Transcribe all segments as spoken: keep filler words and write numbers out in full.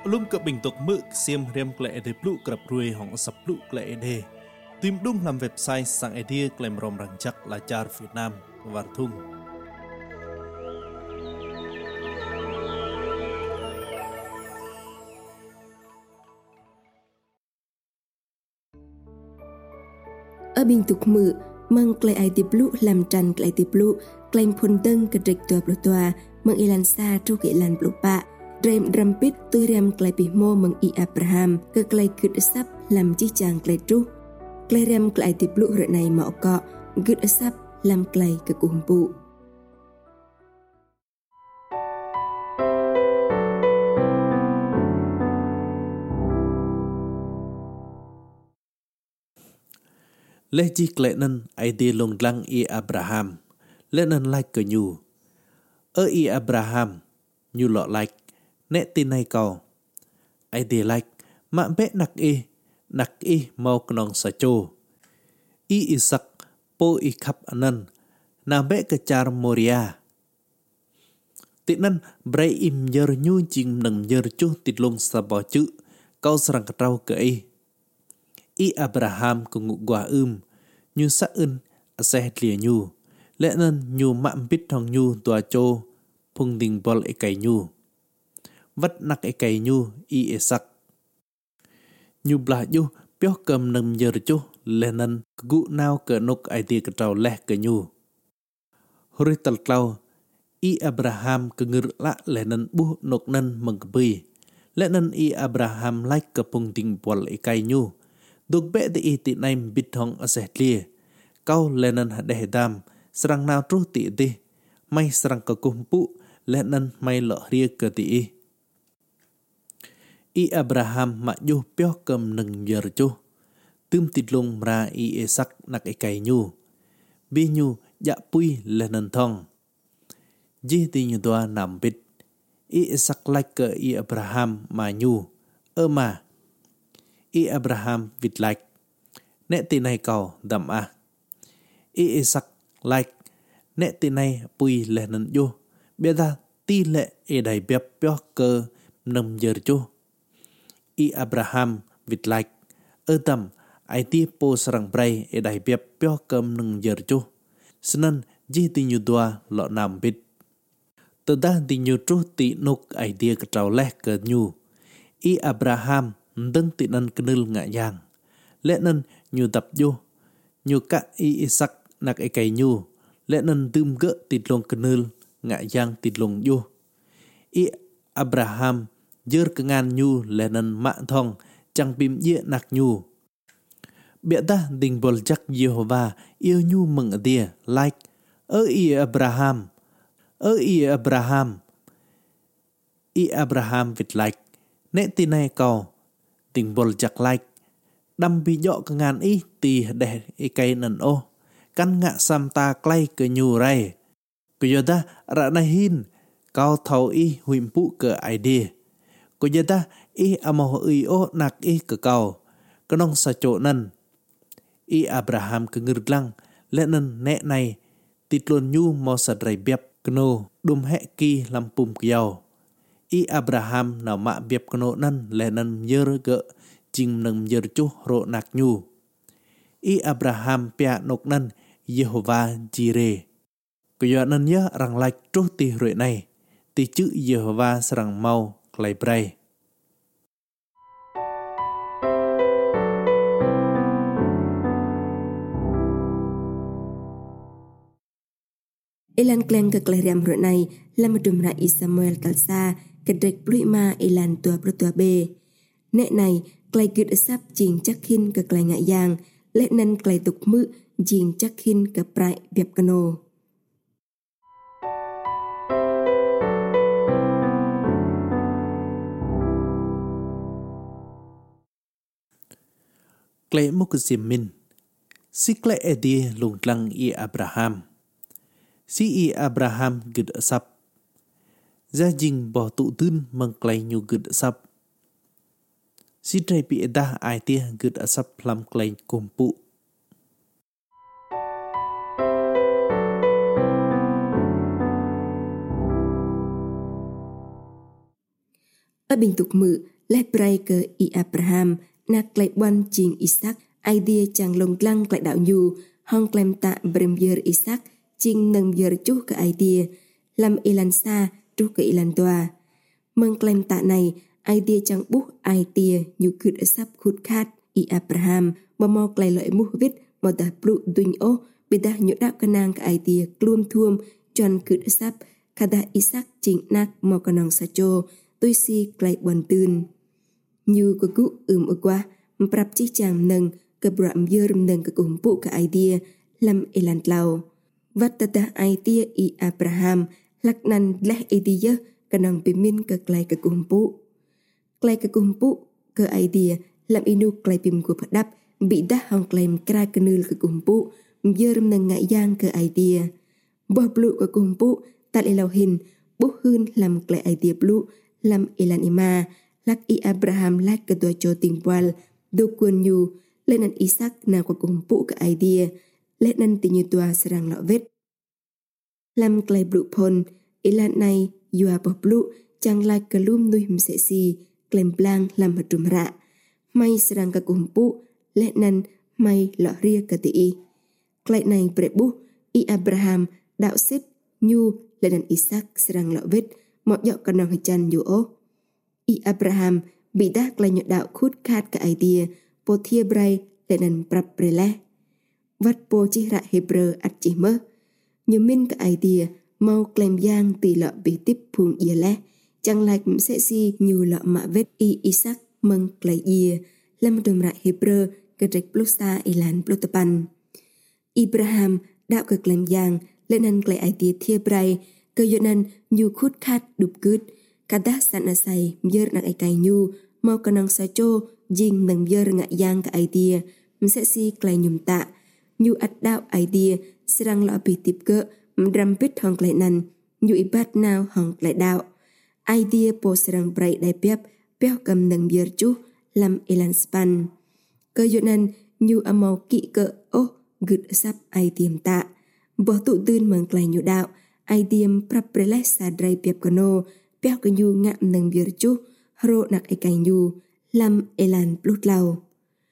Lung cập bình tục mực xiêm rem klệ để plu cập ruồi hỏng sập plu klệ để tìm đúng làm website sang idea klem rom răng chắc là char Việt Nam và thung. Ở bình tục mực mang klệ ai tiếp plu làm tràn klệ tiếp plu klem phun tân cái trịch tua plu tua mang ilan sa tru cái ilan plu pa rem rampit tu rem klei pihmo meng i Abraham ke klei kut asap lam chi chang klei tru klei rem klei ti plu re nai ma ko gut asap lam klei ke kumpu Leh chi klei nan ai di long lang i Abraham le nan like ke nyu ơ i Abraham nyu lo like nè tin này cầu ai đi like mà bé nặc y nặc y mau knong sa cho i Isaac po i khap anan na bé ke char Moria tin nan bray im yer nyu ching nang yer chu tit long sa bo chu kau sarang katrau ke i i Abraham ku ngu gwa um nyu sa un ase lia nyu le nan nyu ma bit thong nyu tua cho phung ding bol e kai nyu vắt nặc e cây nhu i e sak nhu bla nhu pyo cầm nằm giờ chu lenan gu nao ke nok ai ti ke trau leh ke nhu horital clau i Abraham ke ngir la lenan bu nok nan meng bi lenan i Abraham like ke pung ting pol e kai nhu duk be de i ti naim bit hong ase lia kau lenan de dam serang nao tru ti di mai serang ke kumpu lenan mai lo ria ke ti i i Abraham ma yu pyo cầm nâng giờ chu tươm tịt lung ra i Isaac nặc e cây nhu bi nhu dạ pui lên nâng thong di ti nhu doa nằm bít i Isaac like i Abraham mà nhu ơ mà i Abraham vịt like nè ti này cầu đầm à i Isaac like nè ti này pui lên nâng yu bia ta ti lệ e đầy bếp pyo cơ nâng giờ chu i Abraham vịt like ơ tầm ai ti po sarang bray e dai biap pyo cầm nung giờ chu snan ji ti nyu doa lo nam bit to da ti nyu tru ti nok idea ka trau leh ka nyu i Abraham ndeng ti nan knul nga yang le nan nyu tap ju nyu ka i Isaac nak e kai nyu le nan tum ge ti long knul nga yang ti long ju i Abraham jer kengan nyu lenan ma thong chang pim ye nak nyu bia ta ding bol jak Jehovah yêu nyu mừng dia like ơ i Abraham ơ i Abraham i Abraham vịt like nè tin này cầu ding bol jak like đâm bi dọ kengan i ti de i kai nan o kan nga sam ta klai ke nyu rai ku yoda ra na hin kau thau i huim pu ke idea cô gia ta i amo i o nak i ke kau kenong sa cho nan i Abraham ke ngir lang le nan ne này titlon nyu mo sa drai biap kno dum he ki lampum kiao i Abraham na ma biap kno nan le nan yer ge jing nang yer chu ro nak nyu i Abraham pia nok nan Jehovah Jireh ko ya nan ya rang like tru ti roi này ti chữ Jehovah sarang mau klai bray Elan kleng ke klei rem ro nai lam dum ra i Samuel kalsa ke drek plui ma elan tua pro tua be ne này klei kut asap jing chakhin ke klei nga yang le nan klei tuk mu jing chakhin ke prai biap kano klei muk simin si klei edi lung lang i Abraham si i Abraham gud asap gia jing bo tu tun mang klei nyu gud asap si trai pi eda ai tia gud asap lam klei kumpu ở bình tục mự lẽ bray cơ i Abraham nạc lại quan trình Isaac idea chàng lồng lăng lại đạo nhu hong klem tạ brem yer Isaac trình nâng yer chú cái idea làm ilan sa chú cái ilan toa mừng klem tạ này idea chàng bút idea nhu cướp sắp khút khát i Abraham mà mau lại lợi mu viết mà đã brụ duy ô bị đã nhớ đạo cái nàng cái idea clum thuom chọn cướp sắp kada Isaac trình nạc mà cái nàng sa cho tôi si lại buồn tươn như có cụ ừm ở qua prap chi chàng nâng cái bram yer nâng cái cùng bộ cái idea làm elan lao vắt ta idea i Abraham lắc nan leh idea cái nàng bị min cái lại cái cùng bộ lại cái cùng bộ cái idea làm inu lại pim của Phật đáp bị đá hong claim kra cái nư cái cùng bộ yer nâng ngại giang cái idea bỏ blu cái cùng bộ tại lao hình bố hơn làm lại idea blu làm elan ima lắc i Abraham lắc cái tua cho tình qual do quân nhu lên ăn Isaac nào có cùng phụ cái idea lên ăn tình như tua serang lọ vết làm clay blue pon elan này yua bọc blue chẳng lại cái lum nuôi him sẽ si clay blanc làm hạt trùm rạ may serang cái cùng phụ lên ăn may lọ ria cái tị clay này bể bu i Abraham đạo xếp nhu lên ăn Isaac serang lọ vết mọi dọ cái nàng chan nhu ô i Abraham bị đắc lại nhật đạo khút khát cái idea po thia bray để nền prap brele vắt po chi ra Hebrew at chỉ mơ như min cái idea mau claim giang tỷ lệ bị tiếp phùng ia le chẳng lại cũng sẽ si nhiều lọ mạ vết i Isaac mừng clay ia làm đồng lại Hebrew cái trạch plusa ilan plutopan Abraham đạo cái claim giang lên nền clay idea thia bray cơ yo nan nhiều khút khát đục cướp kada sana sai yer nak ai kai nyu mau kanang sa cho jing nang yer ngại yang ka idea sẽ si klai nhum ta nyu at đạo idea serang lo pi tip ke mdram pit hong klai nan nyu ibat now hong klai đạo idea po serang brai dai pep peo kam nang yer chu lam elan span cơ yo nan nyu amau ki ke o gud sap idea ta bo tu tưn mang klai nyu đạo idea prap prele sa drai pep kono peo cái nhu ngạm nâng biar chú hro nạc ai cài nhu làm elan blut lau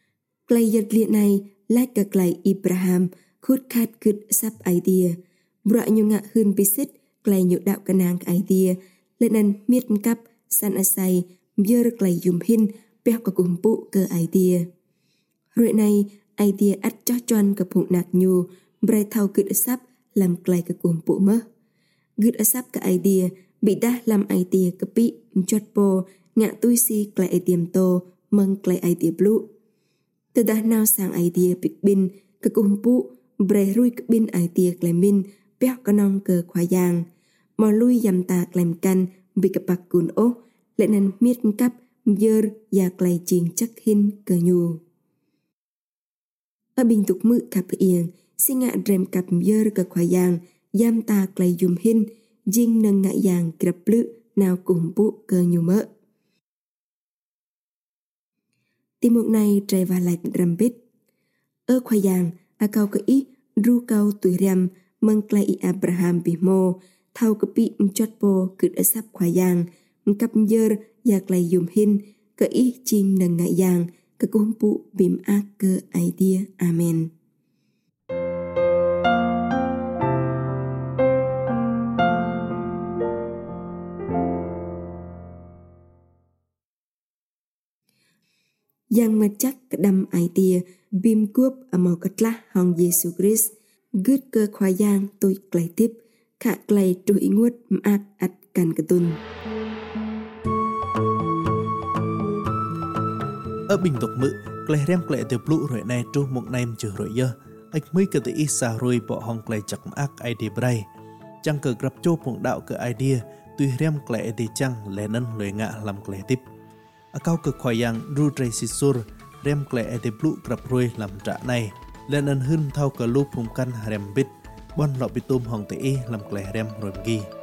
clay giật liệt này lại cả clay Abraham khút khát cứt sắp idea bọa nhu ngạ hơn bisit clay nhu đạo cái nàng idea lên ăn miết cắp san asai biar clay dùng hin peo cả cùng bộ cơ idea rồi này idea ắt cho choan cả phụng nạc nhu bray thau cứt sắp làm clay cả cùng bộ mơ cứt sắp cái idea bị đa làm idea kepi chot po ngạ tui si klai tiêm to meng klai idea blue từ đa nào sang idea big bin ke kumpu bre rui ke bin idea klai min peo kanong ke khoa yang mo lui yam ta klaim kan bị ke pak kun o lệ nan miết cắp yer ya klai ching chắc hin ke nhu ở bình tục mự cặp yên si ngạ rem cặp yer ke khoa yang yam ta klai yum hin jing nâng ngại yang grab lự nào cùng bộ cơ nhu mỡ. Tìm mục này trời và lại rầm bít. Ơ khoa yang, a cao cơ ý, ru cao tuổi rem, mâng clay i Abraham bì mô, thao cơ bị chốt bồ cực ở sắp khoa yang, cặp dơ ya clay dùng hin, cơ ý jing nâng ngại yang, cơ cùng bộ bìm ác cơ idea. Amen. Yang macak kedam idea bim kup amau katlah hong Yesus Christ gud ke khoa yang tôi klai tip khạ klai tru ingut mak at kan ketun. Ở bình tục mự klai rem klai tiêu blu rồi này tru một naim chữ rồi giờ ách mới cái tự isa rồi bỏ hong klai chak mak idea bray chẳng cờ grab cho phụng đạo cái idea tuy rem klai thì chẳng lẽ nân lời ngạ làm klai tip akau ke khoyang ru trai sisur rem klai ate blu grab roi làm trả này lên ân hưng thau ke lu phum kan rem bit bon lọ bitum hong te làm klai rem rồi gi